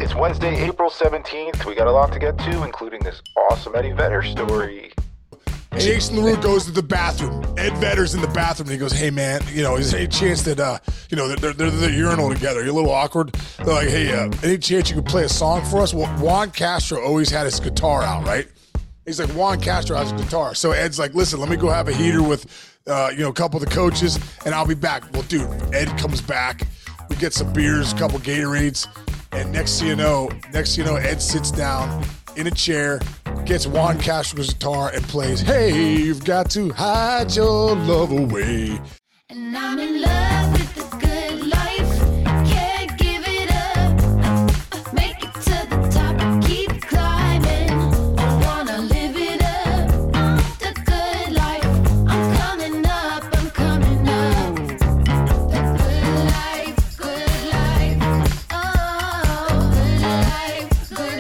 It's Wednesday, April 17th. We got a lot to get to, including this awesome Eddie Vedder story. And Jason LaRue goes to the bathroom. Ed Vedder's in the bathroom, and he goes, "Hey, man, is there any chance that, they're the urinal together. You're a little awkward. They're like, hey, any chance you could play a song for us?" Well, Juan Castro always had his guitar out, right? He's like, Juan Castro has a guitar. So Ed's like, "Listen, let me go have a heater with, a couple of the coaches, and I'll be back." Well, dude, Ed comes back. We get some beers, a couple Gatorades, and next thing you know, Ed sits down in a chair, gets Juan Castro's guitar, and plays, "Hey, you've got to hide your love away." And I'm in love with the good life. Can't give it up. Make it to the top and keep climbing. I wanna live it up. The good life. I'm coming up. I'm coming up. The good life, good life. Oh, good life, good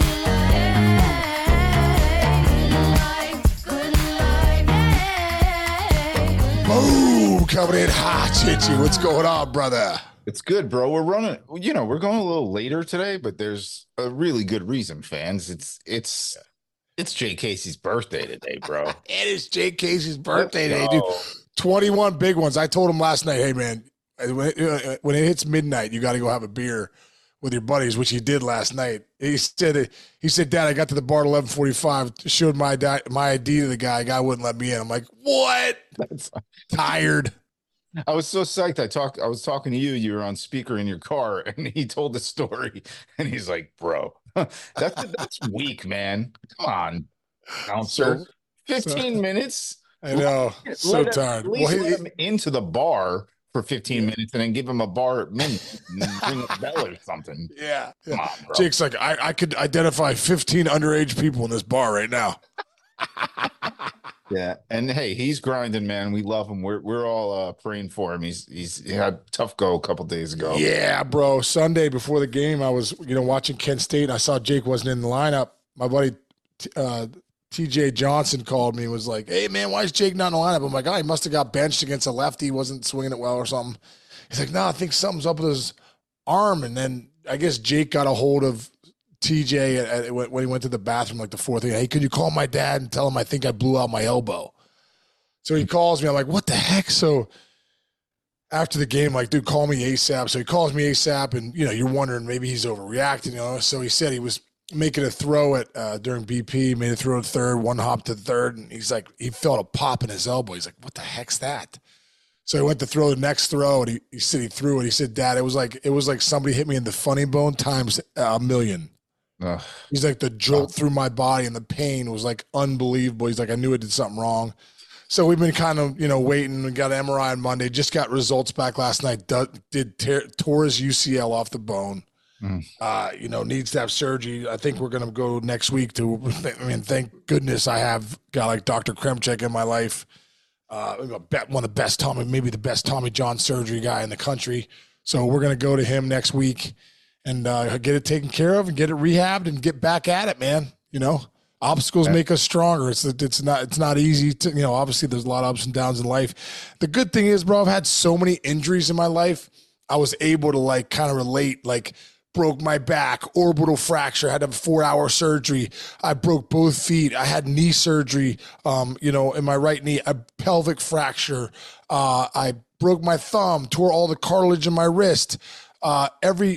life. Good life, Boom, coming in hot, Chichi. What's going on, brother? It's good, bro. We're running, we're going a little later today, but there's a really good reason, fans. It's Jay Casey's birthday today, bro. It is Jay Casey's birthday today, dude. 21 big ones. I told him last night, "Hey, man, when it hits midnight, you got to go have a beer with your buddies," which he did last night. He said, "Dad, I got to the bar at 11:45, showed my ID to the guy. The guy wouldn't let me in." I'm like, "What?" Tired. I was so psyched. I was talking to you. You were on speaker in your car, and he told the story, and he's like, "Bro, that's weak, man. Come on, bouncer. 15 minutes. I know. So tired. At least let him into the bar for 15 minutes, and then give him a bar minute and ring a bell or something." Yeah. Come on, bro. Jake's like, I could identify 15 underage people in this bar right now. Yeah, and hey, he's grinding, man. We love him. We're all praying for him. He had a tough go a couple days ago. Yeah, bro. Sunday before the game, I was watching Kent State, and I saw Jake wasn't in the lineup. My buddy TJ Johnson called me and was like, "Hey, man, why is Jake not in the lineup?" I'm like, "Oh, he must have got benched against a lefty. He wasn't swinging it well or something." He's like, "No, I think something's up with his arm." And then I guess Jake got a hold of TJ when he went to the bathroom, like the fourth inning. "Hey, could you call my dad and tell him I think I blew out my elbow?" So he calls me. I'm like, "What the heck?" So after the game, like, "Dude, call me ASAP." So he calls me ASAP, and you're wondering maybe he's overreacting. So he said he was making a throw at during BP, made a throw at third, one hop to third, and he's like, he felt a pop in his elbow. He's like, "What the heck's that?" So he went to throw the next throw, and he said he threw it. He said, "Dad, it was like somebody hit me in the funny bone times a million." Ugh. He's like, the jolt through my body and the pain was like unbelievable. He's like, "I knew I did something wrong." So we've been kind of, waiting. We got an MRI on Monday, just got results back last night. Tore his UCL off the bone. Needs to have surgery. I think we're going to go next week thank goodness I have got like Dr. Kremchek in my life. One of the best maybe the best Tommy John surgery guy in the country. So we're going to go to him next week and get it taken care of and get it rehabbed and get back at it, man. Obstacles make us stronger. It's not easy to, obviously there's a lot of ups and downs in life. The good thing is, bro, I've had so many injuries in my life. I was able to like kind of relate, like broke my back, orbital fracture, had a 4-hour surgery. I broke both feet. I had knee surgery, in my right knee, a pelvic fracture. I broke my thumb, tore all the cartilage in my wrist. Every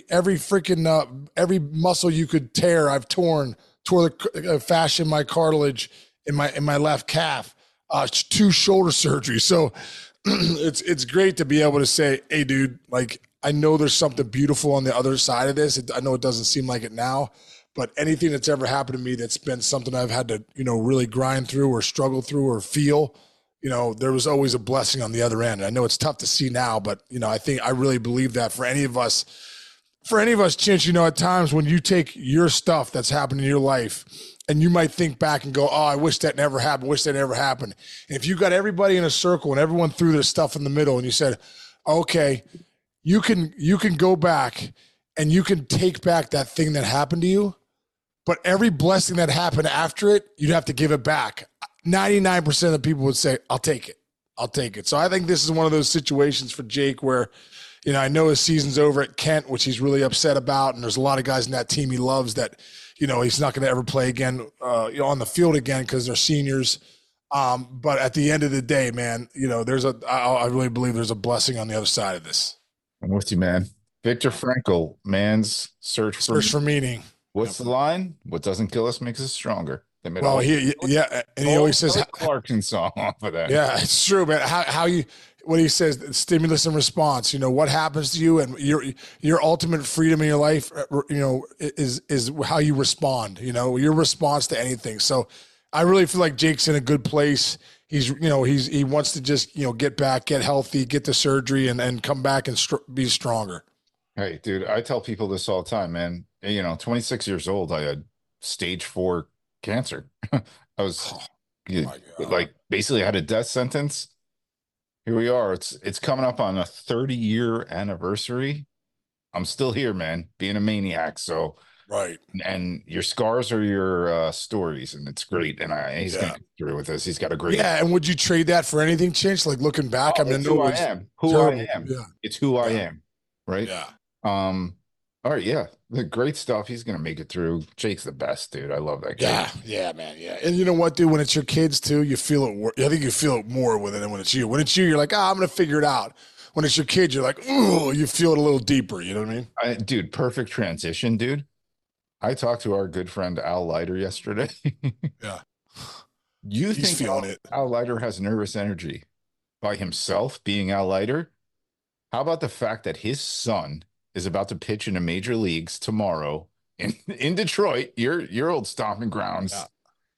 every muscle you could tear, I've torn. Tore the fascia in my cartilage in my left calf, 2 shoulder surgeries. So it's great to be able to say, "Hey, dude, like, I know there's something beautiful on the other side of this. I know it doesn't seem like it now, but anything that's ever happened to me that's been something I've had to, really grind through or struggle through or feel, there was always a blessing on the other end." And I know it's tough to see now, but, I really believe that for any of us, Chinch, at times when you take your stuff that's happened in your life and you might think back and go, "Oh, I wish that never happened. Wish that never happened." And if you got everybody in a circle and everyone threw their stuff in the middle and you said, "Okay, you can go back and you can take back that thing that happened to you, but every blessing that happened after it, you'd have to give it back." 99% of the people would say, I'll take it. So I think this is one of those situations for Jake where, You know, I know his season's over at Kent, which he's really upset about. And there's a lot of guys in that team he loves that, you know, he's not going to ever play again, you know, on the field again because they're seniors. But at the end of the day, man, you know, I really believe there's a blessing on the other side of this. I'm with you, man. Viktor Frankl, man's search for meaning. What's the line? What doesn't kill us makes us stronger. Well, yeah, and he always says Clarkson song off of that. Yeah, it's true, man. What he says, stimulus and response. You know what happens to you, and your ultimate freedom in your life. You know, is how you respond. You know, your response to anything. So, I really feel like Jake's in a good place. He wants to just, you know, get back, get healthy, get the surgery, and come back and be stronger. Hey, dude, I tell people this all the time, man. You know, 26 years old, I had stage 4 cancer. I was like basically had a death sentence. Here we are. It's coming up on a 30-year anniversary. I'm still here, man, being a maniac. So right. And your scars are your stories, and it's great. And he's gonna get through with this. He's got a great. Yeah, and would you trade that for anything, Chinch? Like looking back, I mean, who I am. Who I am. Yeah. It's who I am. Right. Yeah. All right, yeah, the great stuff. He's gonna make it through. Jake's the best, dude. I love that guy. Yeah, man, yeah. And you know what, dude? When it's your kids too, you feel it. I think you feel it more with it than when it's you. When it's you, you're like, I'm gonna figure it out. When it's your kids, you're like, ooh, you feel it a little deeper. You know what I mean? Dude, perfect transition, dude. I talked to our good friend Al Leiter yesterday. Yeah. He's feeling it. Al Leiter has nervous energy by himself, being Al Leiter? How about the fact that his son is about to pitch in the major leagues tomorrow in Detroit, your old stomping grounds? Yeah.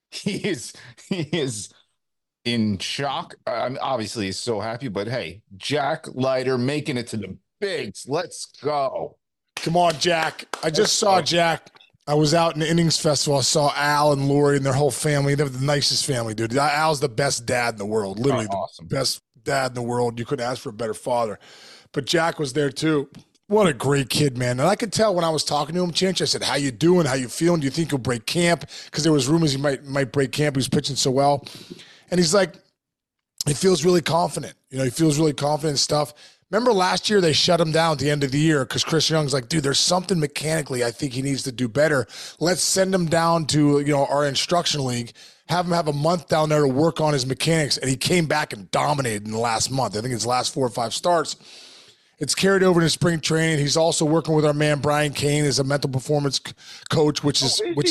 He is in shock. Obviously, he's so happy, but hey, Jack Leiter making it to the bigs. Let's go. Come on, Jack. I just saw Jack. I was out in the Innings Festival. I saw Al and Lori and their whole family. They're the nicest family, dude. Al's the best dad in the world. Literally awesome. The best dad in the world. You couldn't ask for a better father. But Jack was there too. What a great kid, man. And I could tell when I was talking to him, Chinch, I said, how you doing? How you feeling? Do you think he'll break camp? Because there was rumors he might break camp. He was pitching so well. And he's like, he feels really confident. You know, he feels really confident and stuff. Remember last year they shut him down at the end of the year because Chris Young's like, dude, there's something mechanically I think he needs to do better. Let's send him down to, you know, our instruction league, have him have a month down there to work on his mechanics. And he came back and dominated in the last month. I think his last 4 or 5 starts. It's carried over to spring training. He's also working with our man Brian Kane as a mental performance coach, which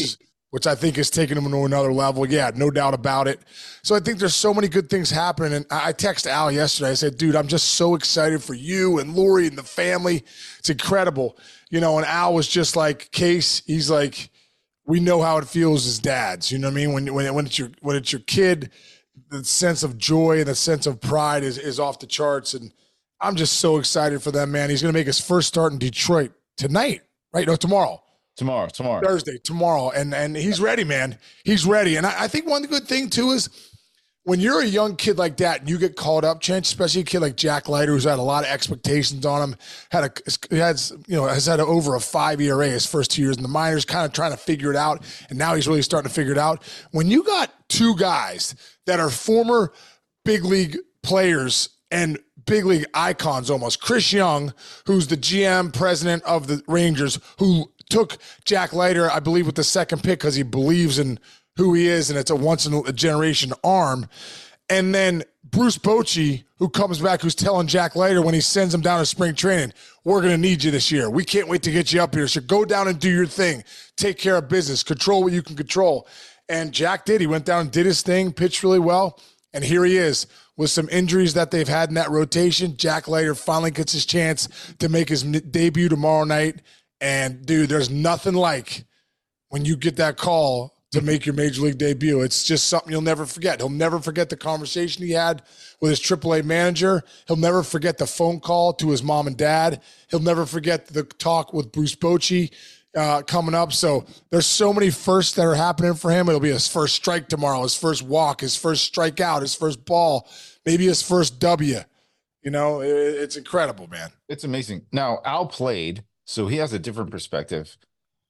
I think is taking him to another level. Yeah, no doubt about it. So I think there's so many good things happening. And I texted Al yesterday. I said, dude, I'm just so excited for you and Lori and the family. It's incredible. You know, and Al was just like, Case, he's like, we know how it feels as dads. You know what I mean? When it's your kid, the sense of joy and the sense of pride is off the charts. And I'm just so excited for that, man. He's going to make his first start in Detroit tonight, right? No, tomorrow. Tomorrow. Thursday, tomorrow. And he's ready, man. He's ready. And I think one good thing, too, is when you're a young kid like that and you get called up, Chinch, especially a kid like Jack Leiter, who's had a lot of expectations on him, has had over a 5 ERA his first 2 years in the minors, kind of trying to figure it out. And now he's really starting to figure it out. When you got 2 guys that are former big league players and big league icons almost, Chris Young, who's the GM president of the Rangers, who took Jack Leiter, I believe, with the second pick because he believes in who he is, and it's a once-in-a-generation arm. And then Bruce Bochy, who comes back, who's telling Jack Leiter when he sends him down to spring training, we're going to need you this year. We can't wait to get you up here. So go down and do your thing. Take care of business. Control what you can control. And Jack did. He went down and did his thing, pitched really well, and here he is. With some injuries that they've had in that rotation, Jack Leiter finally gets his chance to make his debut tomorrow night. And, dude, there's nothing like when you get that call to make your major league debut. It's just something you'll never forget. He'll never forget the conversation he had with his AAA manager. He'll never forget the phone call to his mom and dad. He'll never forget the talk with Bruce Bochy coming up. So there's so many firsts that are happening for him. It'll be his first strike tomorrow, his first walk, his first strikeout, his first ball, maybe his first W. You know, it's incredible, man. It's amazing. Now, Al played, so he has a different perspective.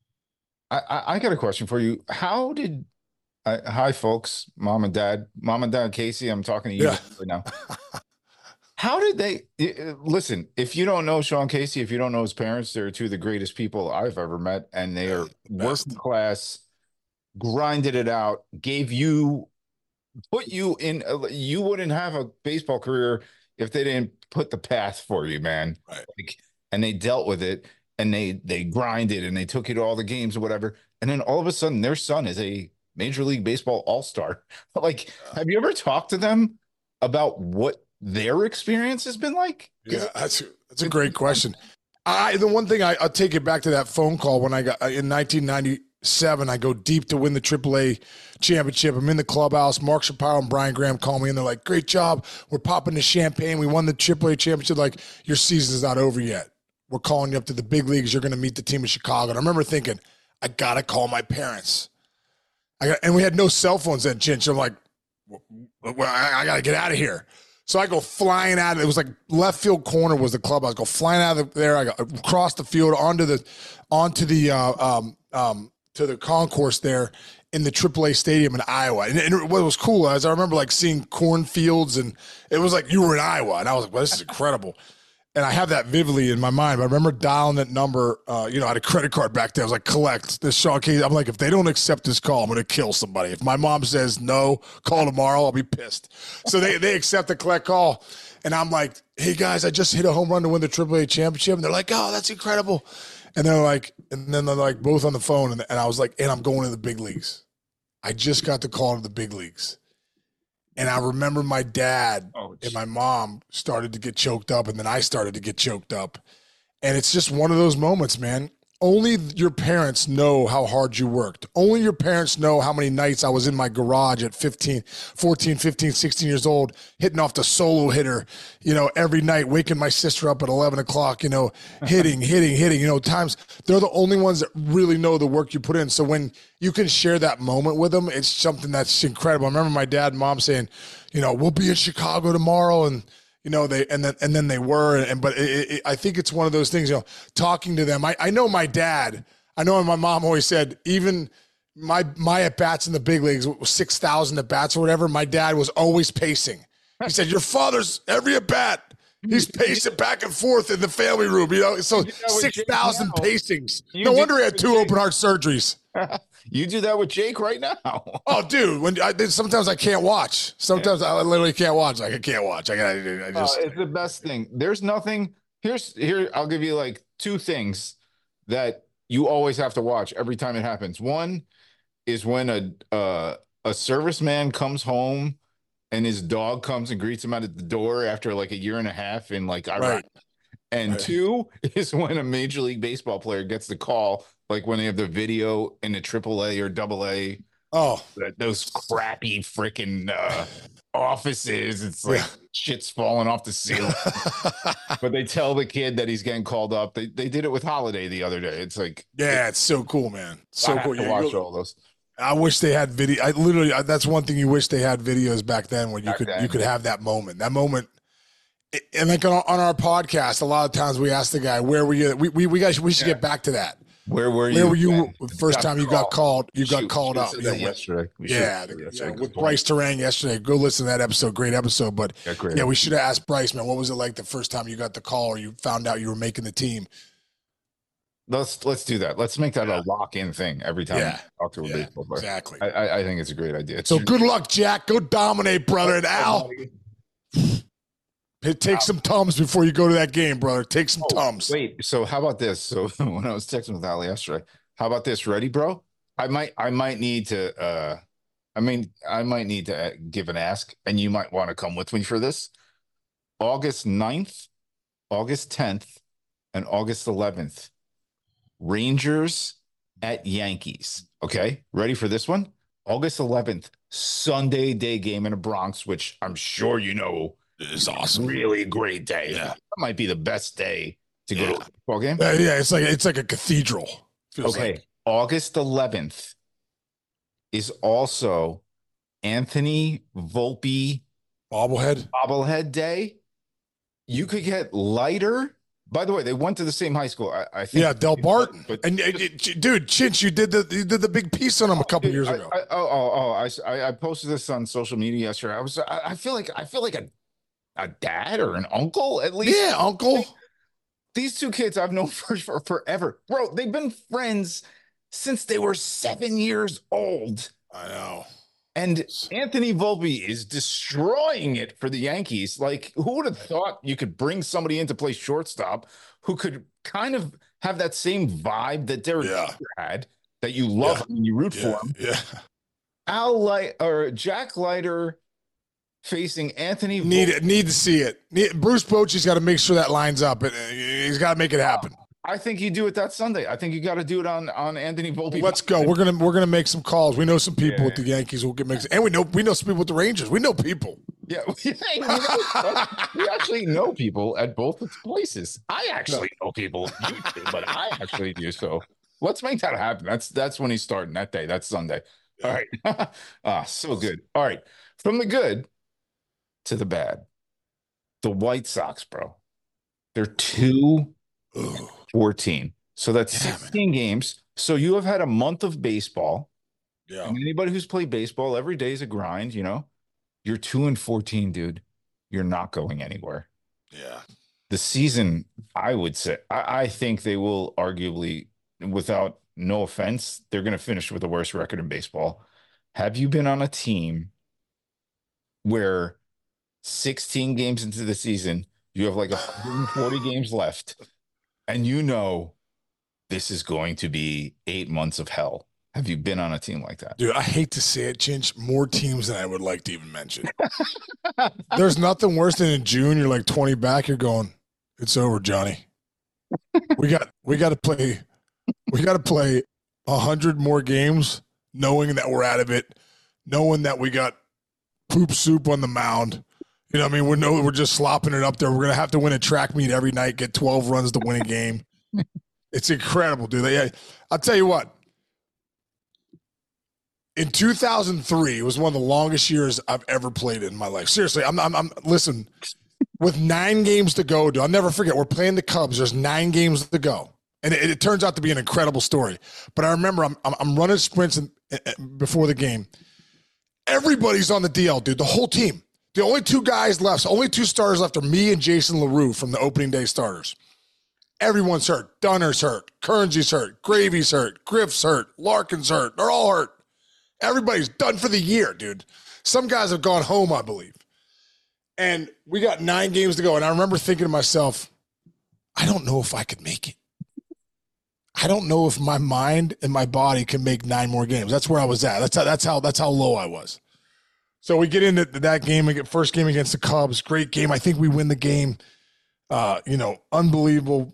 I got a question for you. How did hi folks, mom and dad Casey, I'm talking to you right now. How did they listen? If you don't know Sean Casey, if you don't know his parents, they're two of the greatest people I've ever met, and they are working Best. class, grinded it out, gave you, put you in. You wouldn't have a baseball career if they didn't put the path for you, man. Right. Like, and they dealt with it, and they grinded, and they took you to all the games or whatever, and then all of a sudden, their son is a Major League Baseball All-Star. Like, have you ever talked to them about what their experience has been like? Yeah, that's a great question. The one thing I'll take it back to that phone call when I got in 1997. I go deep to win the AAA championship. I'm in the clubhouse. Mark Shapiro and Brian Graham call me and they're like, "Great job. We're popping the champagne. We won the AAA championship. Like, your season's not over yet. We're calling you up to the big leagues. You're going to meet the team in Chicago." And I remember thinking, I gotta call my parents. And we had no cell phones then, Chinch. I'm like, well, I got to get out of here. So I go flying out. It was like left field corner was the club. I go flying out of there. I go across the field onto the to the concourse there in the AAA stadium in Iowa. And what was cool is I remember like seeing cornfields, and it was like you were in Iowa. And I was like, well, this is incredible. And I have that vividly in my mind. But I remember dialing that number. I had a credit card back there. I was like, collect this Sean Casey. I'm like, if they don't accept this call, I'm going to kill somebody. If my mom says no, call tomorrow, I'll be pissed. So they accept the collect call. And I'm like, hey, guys, I just hit a home run to win the AAA championship. And they're like, oh, that's incredible. And then they're like both on the phone. And I was like, and I'm going to the big leagues. I just got the call to the big leagues. And I remember my dad and my mom started to get choked up, and then I started to get choked up. And it's just one of those moments, man. Only your parents know how hard you worked. Only your parents know how many nights I was in my garage at 14, 15, 16 years old, hitting off the solo hitter, every night, waking my sister up at 11 o'clock, hitting, times. They're the only ones that really know the work you put in. So when you can share that moment with them, it's something that's incredible. I remember my dad and mom saying, we'll be in Chicago tomorrow. And, then they were, but I think it's one of those things, talking to them. I know my dad, my mom always said, even my at-bats in the big leagues, 6,000 at-bats or whatever, my dad was always pacing. He said, your father's every at-bat, he's pacing back and forth in the family room, so 6,000 pacings. No wonder he had 2 open heart surgeries. You do that with Jake right now. Oh, dude! Sometimes I can't watch. Sometimes I literally can't watch. Like I can't watch. It's the best thing. There's nothing. Here. I'll give you like 2 things that you always have to watch every time it happens. One is when a serviceman comes home and his dog comes and greets him out at the door after like a year and a half in like Iraq. Right. And Right. 2 is when a Major League Baseball player gets the call, like when they have the video in the AAA or AA, Oh, those crappy freaking offices. It's like shit's falling off the ceiling. But they tell the kid that he's getting called up. They did it with Holiday the other day. It's like, yeah, it's so cool, man. So I have cool. to watch all those. I wish they had video. That's one thing you wish they had videos back then when you could have that moment. That moment. And like on our podcast, a lot of times we ask the guy, "Where were you?" We should get back to that. Where were you? Where were you when the first time you got called? You got called up. Yesterday. With Bryce Terang yesterday. Go listen to that episode. Great episode. But we should have asked Bryce, man, what was it like the first time you got the call or you found out you were making the team? Let's do that. Let's make that a lock-in thing every time we talk to a baseball player. Exactly. I think it's a great idea. So good luck, Jack. Go dominate, brother. And Al, take some Tums before you go to that game, brother. Take some Tums. Wait, so how about this? So when I was texting with Ali yesterday, how about this? Ready, bro? I might need to give an ask, and you might want to come with me for this. August 9th, August 10th, and August 11th. Rangers at Yankees. Okay, ready for this one? August 11th, Sunday day game in the Bronx, which I'm sure you know is awesome. Really great day. Yeah, that might be the best day to go to a baseball game. It's like a cathedral. Okay, like. August 11th is also Anthony Volpe bobblehead day. You could get lighter. By the way, they went to the same high school. I think. Yeah, Del Barton. Dude, Chinch, you did the big piece on him a couple years ago. I posted this on social media yesterday. I feel like a dad or an uncle at least. Yeah, uncle. These two kids I've known for forever. Bro, they've been friends since they were 7 years old. I know. And Anthony Volpe is destroying it for the Yankees. Like, who would have thought you could bring somebody in to play shortstop who could kind of have that same vibe that Derek Jeter had, that you love and you root for him? Yeah. Jack Leiter facing Anthony Volpe. Need to see it. Bruce Bochy's got to make sure that lines up. He's got to make it happen. I think you do it that Sunday. I think you got to do it on Anthony Volpe. Let's go. We're gonna make some calls. We know some people with the Yankees. We'll get mixed, and we know some people with the Rangers. We know people. Yeah, we actually know people at both places. I actually know people, you do, but I actually do. So let's make that happen. That's when he's starting that day. That's Sunday. All right. So good. All right. From the good to the bad. The White Sox, bro. They're 2-14. So that's 16 games. So you have had a month of baseball. Yeah. And anybody who's played baseball, every day is a grind, you know. You're 2-14, dude. You're not going anywhere. Yeah. The season, I would say, I think they will arguably, without no offense, they're going to finish with the worst record in baseball. Have you been on a team where 16 games into the season, you have like 140 games left, and you know this is going to be 8 months of hell? Have you been on a team like that? Dude, I hate to say it, Chinch, more teams than I would like to even mention. There's nothing worse than in June, you're like 20 back, you're going, it's over, Johnny. We got to play 100 more games, knowing that we're out of it, knowing that we got poop soup on the mound. You know what I mean? We're just slopping it up there. We're going to have to win a track meet every night, get 12 runs to win a game. It's incredible, dude. I'll tell you what. In 2003, it was one of the longest years I've ever played in my life. Seriously, listen, with 9 games to go, dude, I'll never forget. We're playing the Cubs. There's 9 games to go. And it turns out to be an incredible story. But I remember I'm running sprints before the game. Everybody's on the DL, dude, the whole team. The only 2 guys left, so only 2 starters left are me and Jason LaRue from the opening day starters. Everyone's hurt. Dunner's hurt. Kernsy's hurt. Gravy's hurt. Griff's hurt. Larkin's hurt. They're all hurt. Everybody's done for the year, dude. Some guys have gone home, I believe. And we got 9 games to go. And I remember thinking to myself, I don't know if I could make it. I don't know if my mind and my body can make 9 more games. That's where I was at. That's how low I was. So we get into that game, first game against the Cubs. Great game. I think we win the game. Unbelievable,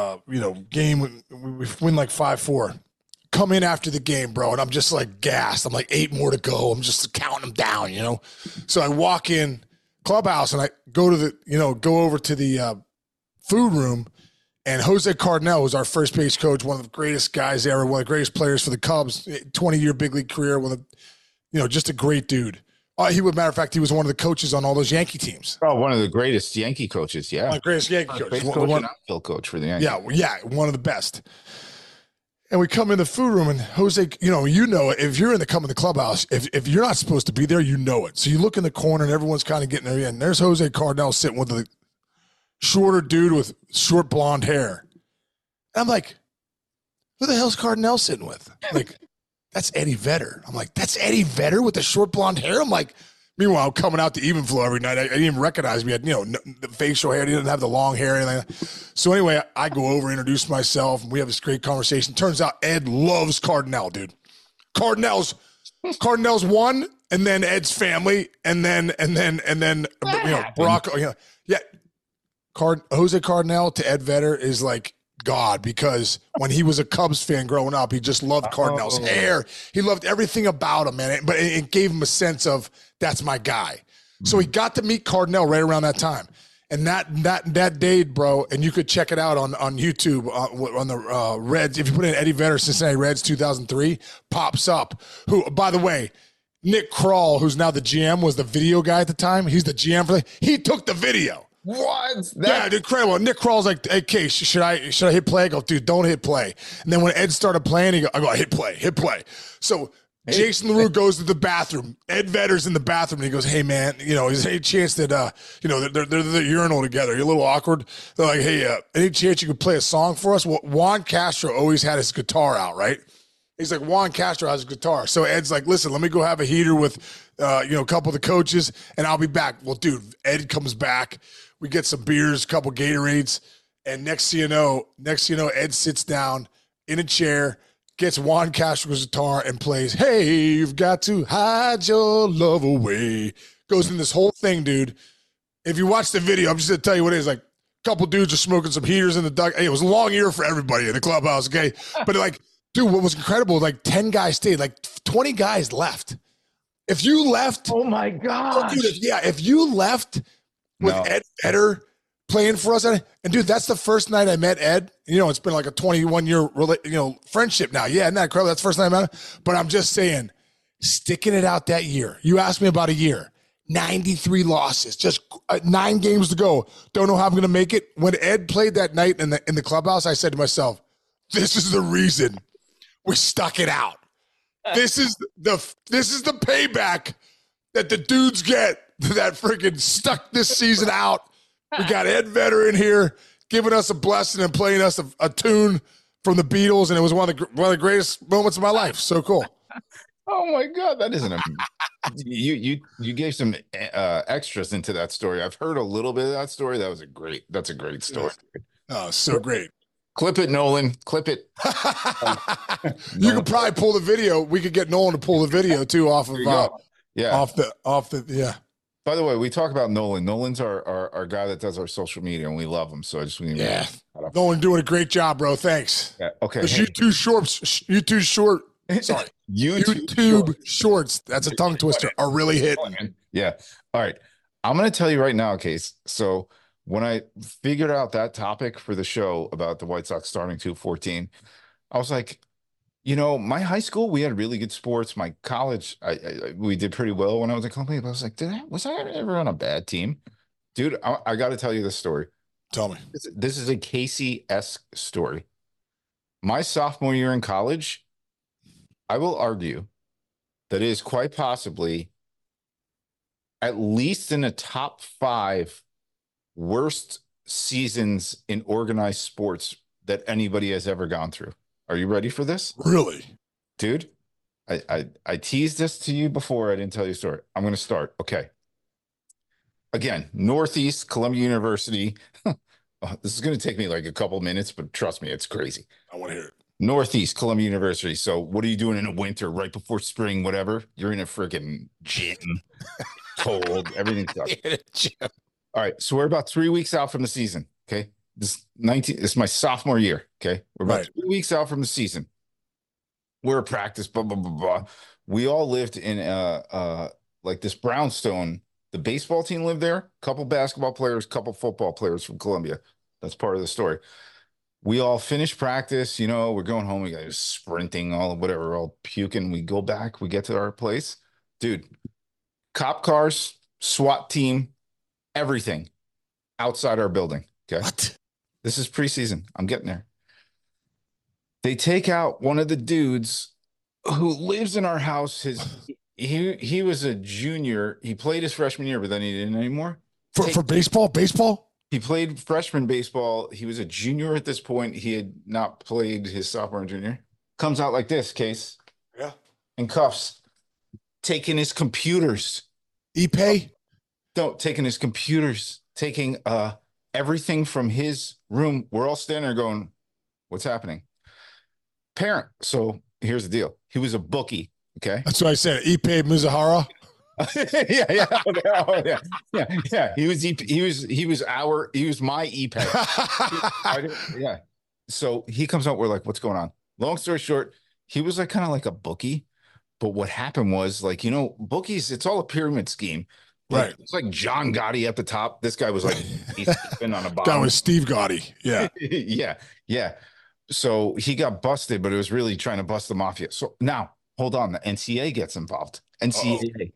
game. We win like 5-4. Come in after the game, bro, and I'm just like gassed. I'm like 8 more to go. I'm just counting them down, you know. So I walk in clubhouse and I go over to the food room, and Jose Cardinal was our first base coach, one of the greatest guys ever, one of the greatest players for the Cubs, 20-year big league career, just a great dude. Matter of fact, he was one of the coaches on all those Yankee teams. Oh, one of the greatest Yankee coaches, yeah. One of the greatest Yankee coaches. Outfield coach for the Yankees. Yeah, one of the best. And we come in the food room, and Jose, if you're in the clubhouse, if you're not supposed to be there, you know it. So you look in the corner, and everyone's kind of getting there. And there's Jose Cardinal sitting with the shorter dude with short blonde hair. And I'm like, who the hell's Cardinal sitting with? Like, that's Eddie Vedder. I'm like, that's Eddie Vedder with the short blonde hair? I'm like, meanwhile, coming out to Even Flow every night, I didn't even recognize me. I had, the facial hair. I didn't have the long hair or anything like that. So anyway, I go over, introduce myself, and we have this great conversation. Turns out Ed loves Cardinal, dude. Cardinal's one, and then Ed's family, and then Barack. Jose Cardinal to Ed Vedder is like God, because when he was a Cubs fan growing up, he just loved Cardinal's hair. He loved everything about him, man. But it gave him a sense of, that's my guy. So he got to meet Cardinal right around that time. And that day, bro, and you could check it out on YouTube on the Reds. If you put in Eddie Vedder, Cincinnati Reds 2003, pops up. Who, by the way, Nick Kroll, who's now the GM, was the video guy at the time. He's the GM he took the video. What? Yeah, incredible. Nick Kroll's like, hey, Case, should I hit play? I go, dude, don't hit play. And then when Ed started playing, I go, hit play. So Jason LaRue goes to the bathroom. Ed Vedder's in the bathroom, and he goes, "Hey, man, is there any chance that, they're the urinal together? You're a little awkward." They're like, "Hey, any chance you could play a song for us?" Well, Juan Castro always had his guitar out, right? He's like, Juan Castro has a guitar. So Ed's like, "Listen, let me go have a heater with, a couple of the coaches, and I'll be back." Well, dude, Ed comes back. We get some beers, a couple Gatorades, and next thing you know, Ed sits down in a chair, gets Juan Castro's guitar and plays, "Hey, you've got to hide your love away." Goes in this whole thing, dude. If you watch the video, I'm just going to tell you what it is. Like, a couple dudes are smoking some heaters in the duck. Hey, it was a long year for everybody in the clubhouse, okay? But, like, dude, what was incredible, like 10 guys stayed. Like 20 guys left. If you left. Oh, my God. If you left with Ed Vedder playing for us. And dude, that's the first night I met Ed. It's been like a 21-year, friendship now. Yeah, isn't that incredible? That's the first night I met him. But I'm just saying, sticking it out that year. You asked me about a year. 93 losses, just 9 games to go. Don't know how I'm going to make it. When Ed played that night in the clubhouse, I said to myself, this is the reason we stuck it out. This is the payback that the dudes get that freaking stuck this season out. We got Ed Vedder in here giving us a blessing and playing us a tune from the Beatles, and it was one of the greatest moments of my life. So cool. Oh my God, that isn't a you gave some extras into that story. I've heard a little bit of that story. That's a great story. Oh, so great. Clip it, Nolan. Clip it. You could probably pull the video. We could get Nolan to pull the video too off of off the. By the way, we talk about Nolan. Nolan's our guy that does our social media, and we love him. So I just Nolan doing a great job, bro. Thanks. Yeah. Okay. YouTube short. Sorry. YouTube shorts. That's a tongue twister. Are really hitting. Yeah. All right. I'm going to tell you right now, Case. So when I figured out that topic for the show about the White Sox starting 2-14, I was like, my high school, we had really good sports. My college, we did pretty well when I was in company. But I was like, was I ever on a bad team? Dude, I got to tell you this story. Tell me. This is a Casey-esque story. My sophomore year in college, I will argue that it is quite possibly at least in the top 5 worst seasons in organized sports that anybody has ever gone through. Are you ready for this? Really? Dude, I teased this to you before. I didn't tell you a story. I'm going to start. Okay. Again, Northeast Columbia University. This is going to take me like a couple minutes, but trust me, it's crazy. I want to hear it. Northeast Columbia University. So what are you doing in the winter, right before spring, whatever? You're in a freaking gym, cold, everything sucks. All right. So we're about 3 weeks out from the season. Okay. This is my sophomore year. Okay. We're about 3 weeks out from the season. We're at practice, blah, blah, blah, blah. We all lived in like this brownstone. The baseball team lived there, a couple basketball players, couple football players from Columbia. That's part of the story. We all finished practice, we're going home. We got sprinting, whatever, all puking. We go back, we get to our place. Dude, cop cars, SWAT team, everything outside our building. Okay. What? This is preseason. I'm getting there. They take out one of the dudes who lives in our house. He was a junior. He played his freshman year, but then he didn't anymore. For baseball? He played freshman baseball. He was a junior at this point. He had not played his sophomore and junior. Comes out like this, Case. Yeah. In cuffs. Taking his computers. E-pay? Taking his computers. Taking everything from his room. We're all standing there going, what's happening? Parent. So here's the deal. He was a bookie. Okay. That's what I said. Ipe Mizuhara. Yeah. Okay. Yeah. He was my ePay. Yeah. So he comes out. We're like, what's going on? Long story short, he was like kind of like a bookie. But what happened was, like, bookies, it's all a pyramid scheme. Right. It's like John Gotti at the top. This guy was like, he's been on a bottom. That was Steve Gotti. Yeah. Yeah. So he got busted, but it was really trying to bust the mafia. So now, hold on. The NCAA gets involved. NCAA.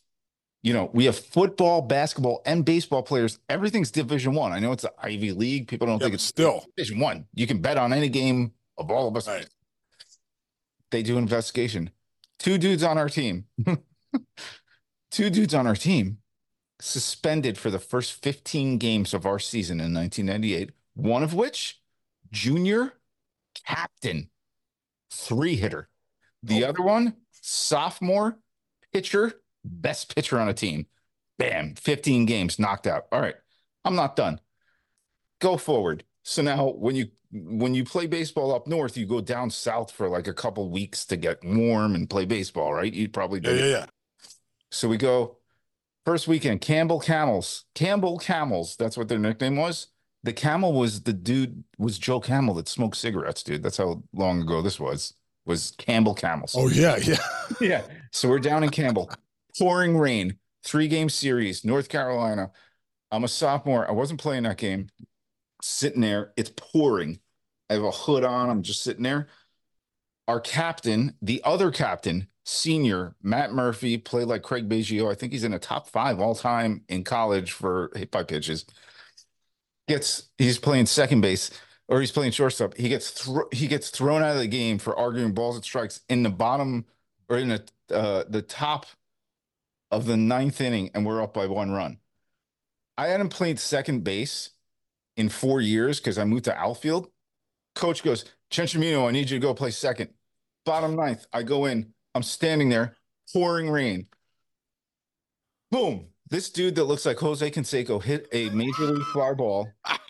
We have football, basketball, and baseball players. Everything's Division I. I know it's the Ivy League. People don't think it's still Division I. You can bet on any game of all of us. Right. They do an investigation. Two dudes on our team. Two dudes on our team suspended for the first 15 games of our season in 1998. One of which, junior captain, 3-hitter. The other one, sophomore pitcher, best pitcher on a team. Bam, 15 games knocked out. All right, I'm not done. Go forward. So now when you play baseball up north, you go down south for like a couple weeks to get warm and play baseball, right? You probably Yeah, did it. yeah. So we go first weekend, Campbell Camels. Campbell Camels, that's what their nickname was. The Camel was the dude, was Joe Camel that smoked cigarettes, dude. That's how long ago this was Campbell Camels. Oh yeah, yeah. Yeah. So we're down in Campbell. Pouring rain, 3-game series, North Carolina. I'm a sophomore. I wasn't playing that game. Sitting there, it's pouring. I have a hood on. I'm just sitting there. Our captain, the other captain, senior, Matt Murphy, played like Craig Biggio. I think he's in the top 5 all time in college for hit by pitches. He's playing second base or he's playing shortstop. He gets thrown out of the game for arguing balls and strikes in the bottom or in the top of the 9th inning, and we're up by 1 run. I hadn't played second base in 4 years because I moved to outfield. Coach goes, Chenchimino, I need you to go play second. Bottom 9th, I go in. I'm standing there, pouring rain. Boom. This dude that looks like Jose Canseco hit a major league fly ball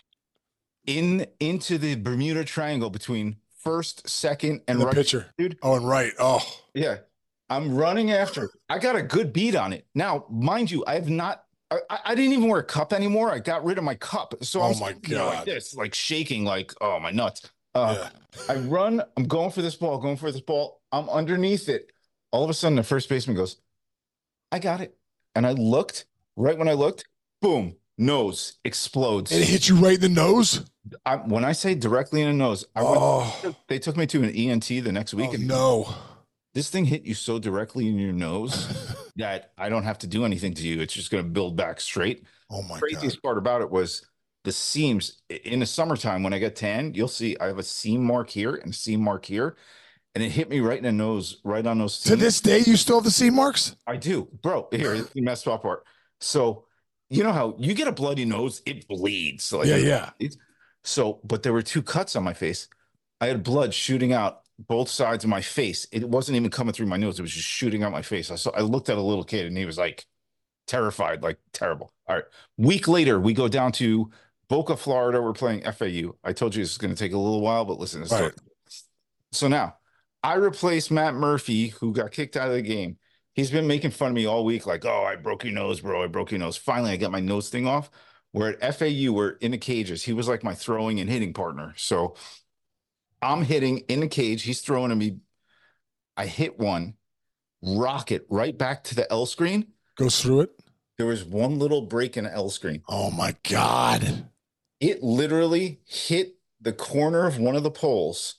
into the Bermuda Triangle between first, second, and The right. pitcher. Dude. Oh, and right. Oh, Yeah. I'm running after. I got a good beat on it. Now, mind you, I didn't even wear a cup anymore. I got rid of my cup. So Oh I'm my sitting there like God. this, like shaking, like, oh, my nuts. yeah. I run. I'm going for this ball. I'm underneath it. All of a sudden, the first baseman goes, I got it. And I looked. Right when I looked, boom, nose explodes. And it hit you right in the nose. When I say directly in the nose, they took me to an ENT the next week. Oh, And no. this thing hit you so directly in your nose that I don't have to do anything to you. It's just going to build back straight. Oh my Craziest God. part about it was the seams in the summertime. When I get tan, you'll see I have a seam mark here and a seam mark here. And it hit me right in the nose, right on those seams. To this day, you still have the seam marks? I do, bro. Here, it's the messed up part. So, you know how you get a bloody nose, it bleeds. Like, Yeah. So, but there were 2 cuts on my face. I had blood shooting out both sides of my face. It wasn't even coming through my nose. It was just shooting out my face. I looked at a little kid and he was like terrified, like terrible. All right. Week later, we go down to Boca, Florida. We're playing FAU. I told you this is going to take a little while, but listen to this story. So now I replaced Matt Murphy, who got kicked out of the game. He's been making fun of me all week, like, oh, I broke your nose, bro. I broke your nose. Finally, I got my nose thing off. We're at FAU, we're in the cages. He was like my throwing and hitting partner. So I'm hitting in the cage. He's throwing at me. I hit one, rocket right back to the L screen. Goes through it. There was one little break in the L screen. Oh my God. It literally hit the corner of one of the poles,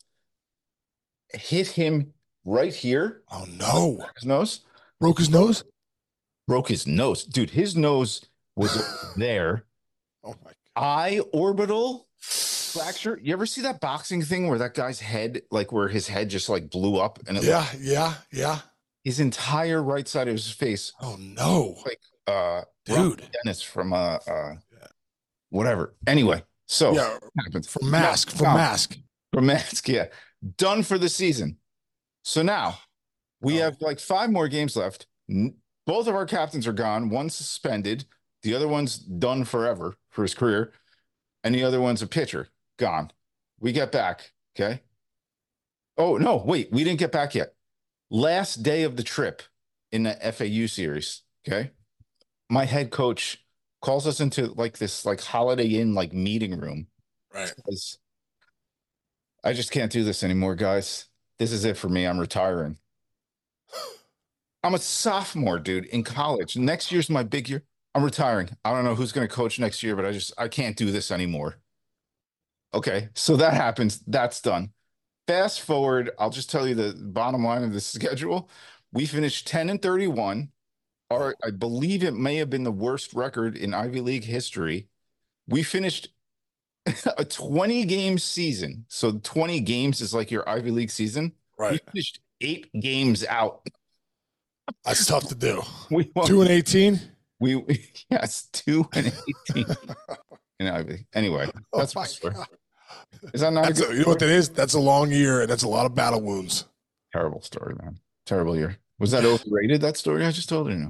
hit him right here. Oh no. His nose. Broke his nose? Broke his nose. Dude, his nose was there. Oh my God. Eye orbital fracture. You ever see that boxing thing where that guy's head, like where his head just like blew up and it Yeah. his entire right side of his face, Oh no. like Dude. Rob Dennis from whatever. Anyway, so Yeah. happens. From Mask. From Mask, yeah. Done for the season. So now we have like 5 more games left. Both of our captains are gone. One's suspended. The other one's done forever for his career. And the other one's a pitcher. Gone. We get back. Okay. Oh, no, wait. We didn't get back yet. Last day of the trip in the FAU series. Okay. My head coach calls us into like this like Holiday Inn like meeting room. Right. Says, I just can't do this anymore, guys. This is it for me. I'm retiring. I'm a sophomore, dude, in college. Next year's my big year. I'm retiring. I don't know who's going to coach next year, but I can't do this anymore. Okay, so that happens. That's done. Fast forward, I'll just tell you the bottom line of the schedule. We finished 10-31. I believe it may have been the worst record in Ivy League history. We finished a 20-game season. So 20 games is like your Ivy League season. Right. We finished 8 games out. That's tough to do. We won. 2-18. We yes, 2-18. Anyway, Oh that's my my story. God. Is that not a good You know what that is? That's a long year, and that's a lot of battle wounds. terrible story, man? Terrible year. Was that overrated? That story I just told you?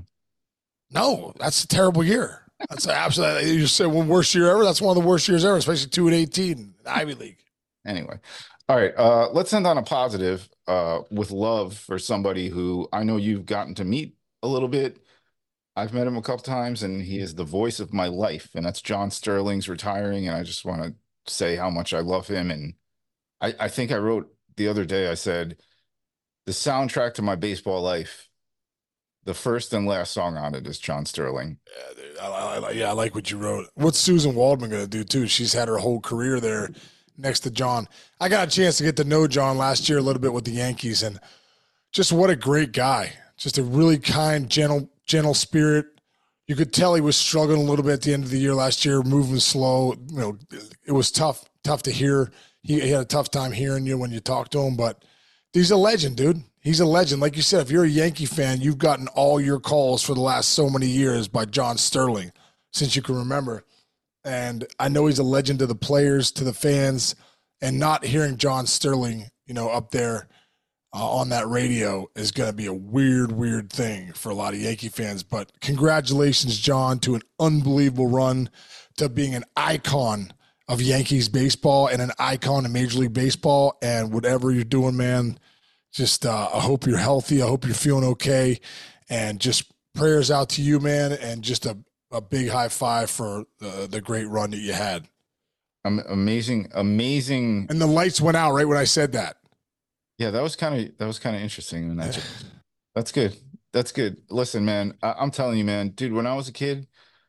No, that's a terrible year. That's absolutely. You said one worst year ever. That's one of the worst years ever, especially 2-18 Ivy League. Anyway, all right. Let's end on a positive. With love for somebody who I know you've gotten to meet a little bit. I've met him a couple times, and he is the voice of my life, and that's John Sterling's retiring, and I just want to say how much I love him. And I think I wrote the other day, I said, the soundtrack to my baseball life, the first and last song on it is John Sterling. Yeah, dude, I like what you wrote. What's Susan Waldman going to do too? She's had her whole career there next to John. I got a chance to get to know John last year a little bit with the Yankees, and just what a great guy. Just a really kind, gentle spirit. You could tell he was struggling a little bit at the end of the year last year, moving slow. You know, it was tough to hear. He had a tough time hearing you when you talked to him, but he's a legend, dude. He's a legend. Like you said, if you're a Yankee fan, you've gotten all your calls for the last so many years by John Sterling since you can remember. And I know he's a legend to the players, to the fans, and not hearing John Sterling, up there on that radio is going to be a weird thing for a lot of Yankee fans. But congratulations, John, to an unbelievable run, to being an icon of Yankees baseball and an icon of Major League Baseball. And whatever you're doing, man, just I hope you're healthy. I hope you're feeling okay. And just prayers out to you, man, and just a big high five for the great run that you had. Amazing. And the lights went out right when I said that. Yeah, that was kind of interesting. And that's good. That's good. Listen, man, I'm telling you, man, dude, when I was a kid,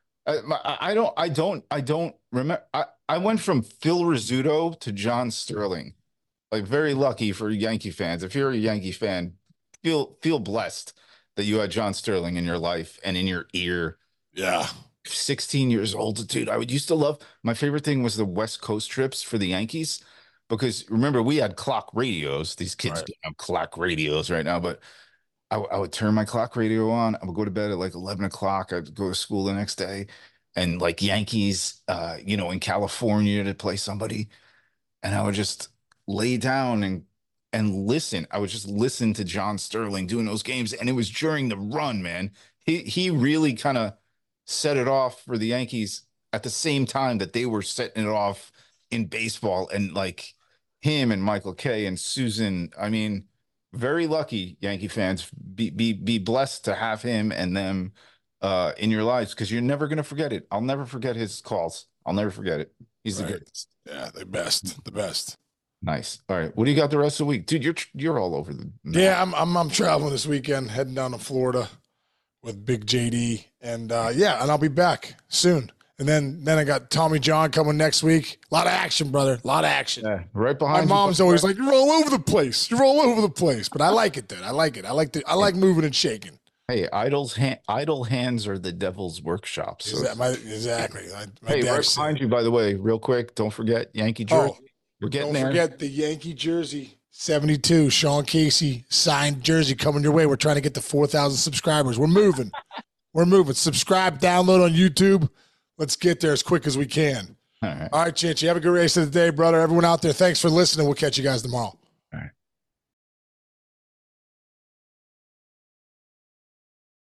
I don't remember. I went from Phil Rizzuto to John Sterling. Like, very lucky for Yankee fans. If you're a Yankee fan, feel blessed that you had John Sterling in your life and in your ear. Yeah. 16 years old, dude. I used to love, my favorite thing was the West Coast trips for the Yankees, because remember, we had clock radios. These kids don't have clock radios right now, but I would turn my clock radio on. I would go to bed at like 11 o'clock. I'd go to school the next day, and like Yankees, in California to play somebody. And I would just lay down and listen. I would just listen to John Sterling doing those games. And it was during the run, man. He really kind of set it off for the Yankees at the same time that they were setting it off in baseball. And like him and Michael Kay and Susan, I mean, very lucky, Yankee fans. Be blessed to have him and them in your lives, because you're never going to forget it. I'll never forget his calls. I'll never forget it. He's the greatest. Yeah, the best. Nice. All right. What do you got the rest of the week, dude? You're all over the map. Yeah, I'm traveling this weekend, heading down to Florida with Big JD, and and I'll be back soon. And then I got Tommy John coming next week. A lot of action, brother. A lot of action. Yeah, right behind. My mom's always like, "You're all over the place. You're all over the place." But I like it, dude. I like it. I like moving and shaking. Hey, idle hands are the devil's workshop. So. Exactly. Hey, right behind you, by the way, real quick. Don't forget Yankee jersey. We're getting there. Don't forget the Yankee jersey. 72, Sean Casey signed jersey coming your way. We're trying to get to 4,000 subscribers. We're moving. Subscribe, download on YouTube. Let's get there as quick as we can. All right, Chinchy. Have a good rest of the day, brother. Everyone out there, thanks for listening. We'll catch you guys tomorrow.